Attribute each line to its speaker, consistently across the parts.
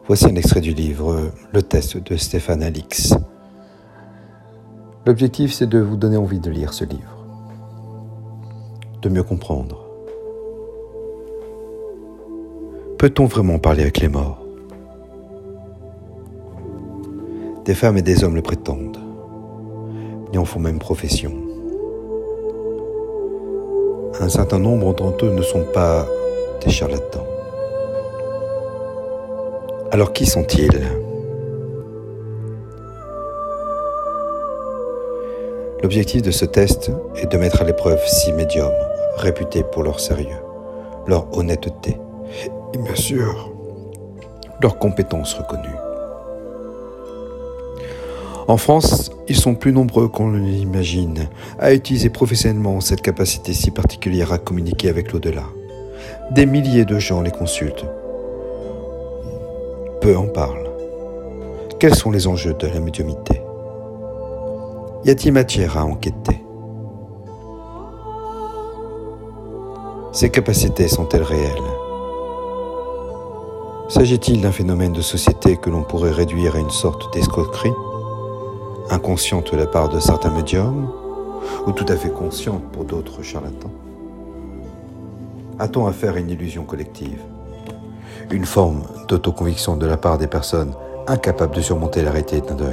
Speaker 1: Voici un extrait du livre « Le test » de Stéphane Alix. L'objectif, c'est de vous donner envie de lire ce livre, de mieux comprendre. Peut-on vraiment parler avec les morts ? Des femmes et des hommes le prétendent, et en font même profession. Un certain nombre d'entre eux ne sont pas des charlatans. Alors qui sont-ils ? L'objectif de ce test est de mettre à l'épreuve 6 médiums réputés pour leur sérieux, leur honnêteté et bien sûr leurs compétences reconnues. En France, ils sont plus nombreux qu'on ne l'imagine à utiliser professionnellement cette capacité si particulière à communiquer avec l'au-delà. Des milliers de gens les consultent. Peu en parlent. Quels sont les enjeux de la médiumnité ? Y a-t-il matière à enquêter ? Ces capacités sont-elles réelles ? S'agit-il d'un phénomène de société que l'on pourrait réduire à une sorte d'escroquerie, inconsciente de la part de certains médiums, ou tout à fait consciente pour d'autres charlatans ? A-t-on affaire à une illusion collective ? Une forme d'autoconviction de la part des personnes incapables de surmonter la réalité d'un deuil ?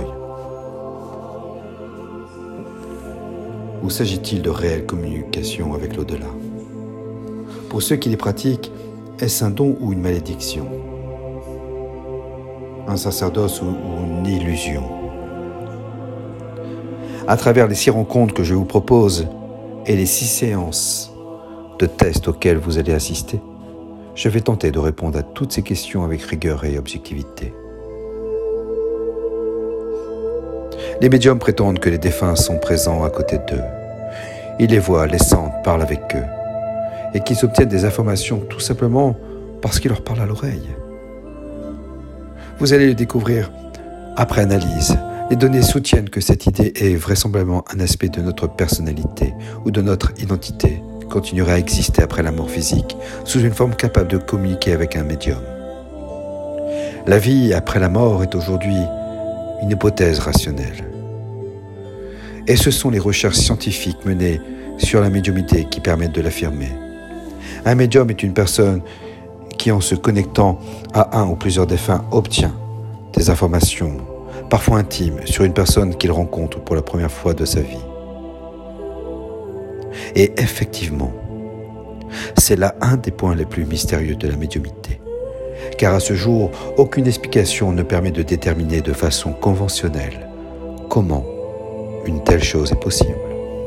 Speaker 1: Ou s'agit-il de réelle communication avec l'au-delà ? Pour ceux qui les pratiquent, est-ce un don ou une malédiction ? Un sacerdoce ou une illusion ? À travers les 6 rencontres que je vous propose et les 6 séances de tests auxquelles vous allez assister, je vais tenter de répondre à toutes ces questions avec rigueur et objectivité. Les médiums prétendent que les défunts sont présents à côté d'eux. Ils les voient, les sentent, parlent avec eux, et qu'ils obtiennent des informations tout simplement parce qu'ils leur parlent à l'oreille. Vous allez le découvrir après analyse. Les données soutiennent que cette idée est vraisemblablement un aspect de notre personnalité ou de notre identité qui continuera à exister après la mort physique, sous une forme capable de communiquer avec un médium. La vie après la mort est aujourd'hui une hypothèse rationnelle. Et ce sont les recherches scientifiques menées sur la médiumnité qui permettent de l'affirmer. Un médium est une personne qui, en se connectant à un ou plusieurs défunts, obtient des informations, parfois intimes, sur une personne qu'il rencontre pour la première fois de sa vie. Et effectivement, c'est là un des points les plus mystérieux de la médiumnité. Car à ce jour, aucune explication ne permet de déterminer de façon conventionnelle comment une telle chose est possible.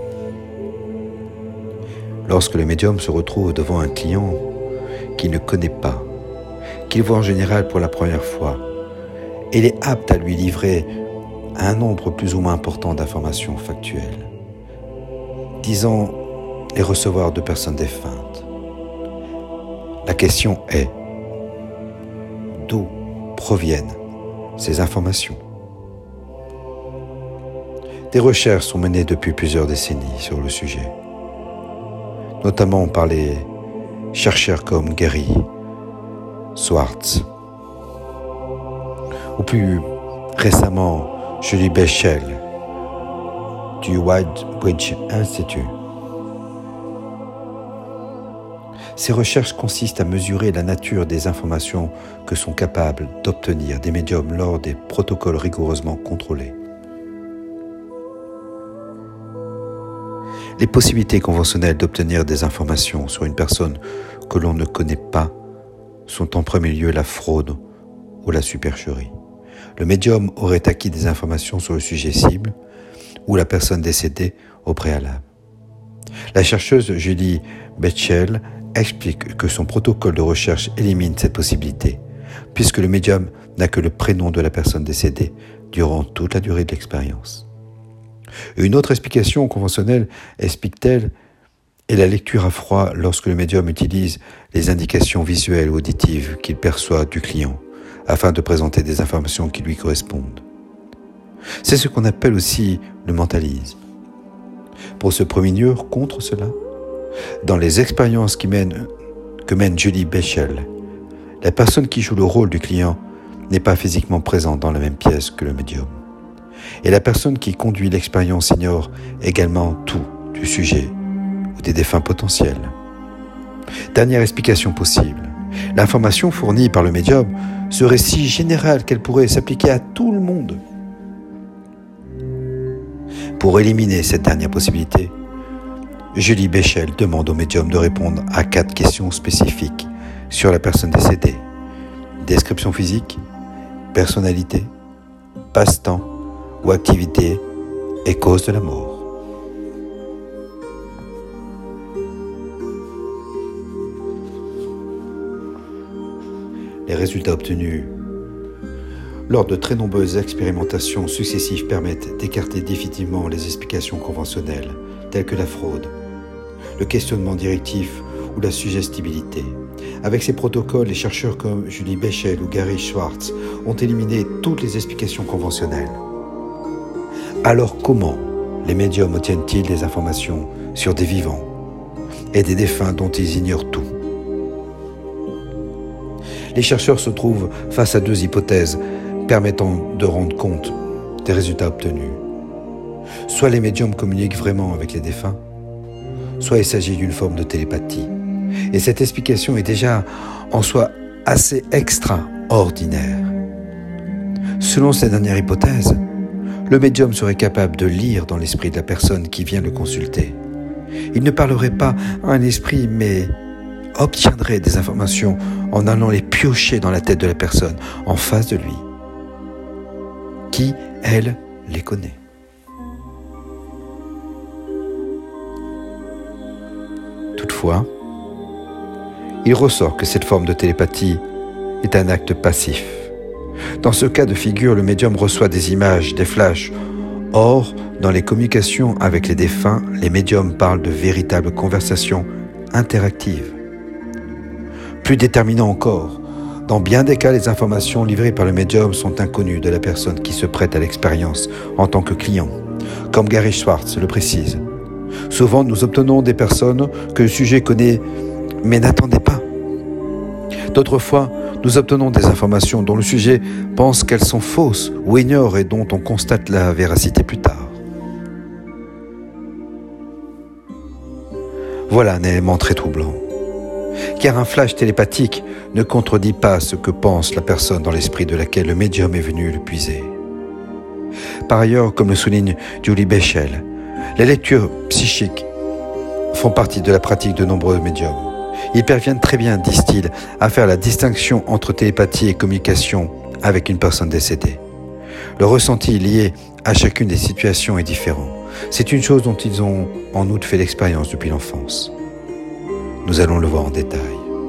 Speaker 1: Lorsque le médium se retrouve devant un client qu'il ne connaît pas, qu'il voit en général pour la première fois, il est apte à lui livrer un nombre plus ou moins important d'informations factuelles, disant les recevoir de personnes défuntes. La question est: d'où proviennent ces informations ? Des recherches sont menées depuis plusieurs décennies sur le sujet, notamment par les chercheurs comme Gary Schwartz, ou plus récemment Julie Bechel du Whitebridge Institute. Ces recherches consistent à mesurer la nature des informations que sont capables d'obtenir des médiums lors des protocoles rigoureusement contrôlés. Les possibilités conventionnelles d'obtenir des informations sur une personne que l'on ne connaît pas sont en premier lieu la fraude ou la supercherie. Le médium aurait acquis des informations sur le sujet cible ou la personne décédée au préalable. La chercheuse Julie Bechel explique que son protocole de recherche élimine cette possibilité, puisque le médium n'a que le prénom de la personne décédée durant toute la durée de l'expérience. Une autre explication conventionnelle, explique-t-elle, est la lecture à froid lorsque le médium utilise les indications visuelles ou auditives qu'il perçoit du client afin de présenter des informations qui lui correspondent. C'est ce qu'on appelle aussi le mentalisme. Pour se prémunir contre cela, dans les expériences que mène Julie Bechel, la personne qui joue le rôle du client n'est pas physiquement présente dans la même pièce que le médium. Et la personne qui conduit l'expérience ignore également tout du sujet ou des défunts potentiels. Dernière explication possible. L'information fournie par le médium serait si générale qu'elle pourrait s'appliquer à tout le monde. Pour éliminer cette dernière possibilité, Julie Béchel demande au médium de répondre à 4 questions spécifiques sur la personne décédée. Description physique, personnalité, passe-temps ou activité et cause de la mort. Les résultats obtenus lors de très nombreuses expérimentations successives permettent d'écarter définitivement les explications conventionnelles, telles que la fraude, le questionnement directif ou la suggestibilité. Avec ces protocoles, les chercheurs comme Julie Béchel ou Gary Schwartz ont éliminé toutes les explications conventionnelles. Alors comment les médiums obtiennent-ils des informations sur des vivants et des défunts dont ils ignorent tout? Les chercheurs se trouvent face à 2 hypothèses permettant de rendre compte des résultats obtenus. Soit les médiums communiquent vraiment avec les défunts, soit il s'agit d'une forme de télépathie. Et cette explication est déjà en soi assez extraordinaire. Selon cette dernière hypothèse, le médium serait capable de lire dans l'esprit de la personne qui vient le consulter. Il ne parlerait pas à un esprit, mais obtiendrait des informations en allant les piocher dans la tête de la personne en face de lui, qui, elle, les connaît. Toutefois, il ressort que cette forme de télépathie est un acte passif. Dans ce cas de figure, le médium reçoit des images, des flashs. Or, dans les communications avec les défunts, les médiums parlent de véritables conversations interactives. Plus déterminant encore, dans bien des cas, les informations livrées par le médium sont inconnues de la personne qui se prête à l'expérience en tant que client, comme Gary Schwartz le précise. Souvent, nous obtenons des personnes que le sujet connaît mais n'attendait pas. D'autres fois, nous obtenons des informations dont le sujet pense qu'elles sont fausses ou ignore et dont on constate la véracité plus tard. Voilà un élément très troublant, car un flash télépathique ne contredit pas ce que pense la personne dans l'esprit de laquelle le médium est venu le puiser. Par ailleurs, comme le souligne Julie Béchel, les lectures psychiques font partie de la pratique de nombreux médiums. Ils parviennent très bien, disent-ils, à faire la distinction entre télépathie et communication avec une personne décédée. Le ressenti lié à chacune des situations est différent. C'est une chose dont ils ont en outre fait l'expérience depuis l'enfance. Nous allons le voir en détail.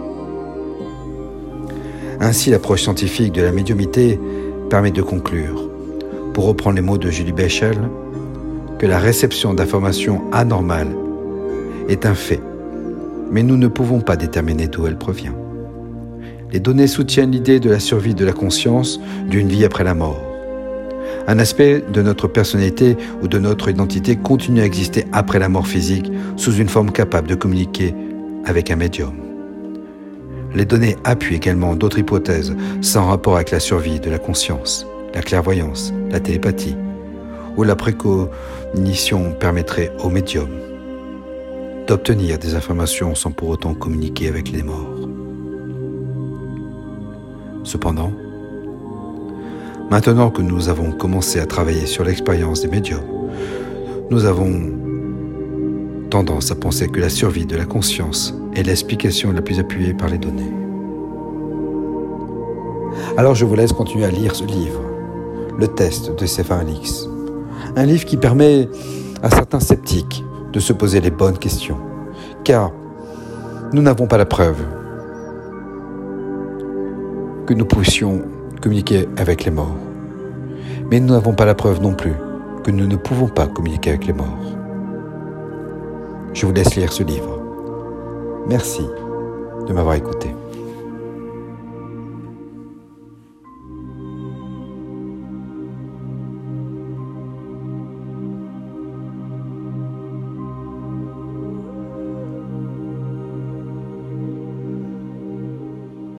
Speaker 1: Ainsi, l'approche scientifique de la médiumnité permet de conclure, pour reprendre les mots de Julie Béchel, que la réception d'informations anormales est un fait, mais nous ne pouvons pas déterminer d'où elle provient. Les données soutiennent l'idée de la survie de la conscience d'une vie après la mort. Un aspect de notre personnalité ou de notre identité continue à exister après la mort physique sous une forme capable de communiquer avec un médium. Les données appuient également d'autres hypothèses sans rapport avec la survie de la conscience, la clairvoyance, la télépathie, où la précognition permettrait au médium d'obtenir des informations sans pour autant communiquer avec les morts. Cependant, maintenant que nous avons commencé à travailler sur l'expérience des médiums, nous avons tendance à penser que la survie de la conscience est l'explication la plus appuyée par les données. Alors je vous laisse continuer à lire ce livre, Le test de Stéphane Alix, un livre qui permet à certains sceptiques de se poser les bonnes questions, car nous n'avons pas la preuve que nous puissions communiquer avec les morts. Mais nous n'avons pas la preuve non plus que nous ne pouvons pas communiquer avec les morts. Je vous laisse lire ce livre. Merci de m'avoir écouté.